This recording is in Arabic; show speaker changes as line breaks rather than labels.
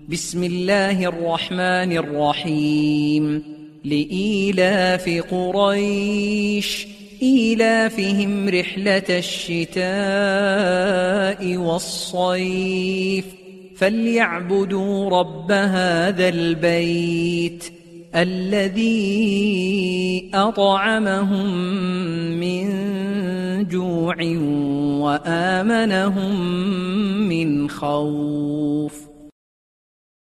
بسم الله الرحمن الرحيم لإيلاف قريش إيلافهم رحلة الشتاء والصيف فليعبدوا رب هذا البيت الذي أطعمهم من جوع وآمنهم من خوف.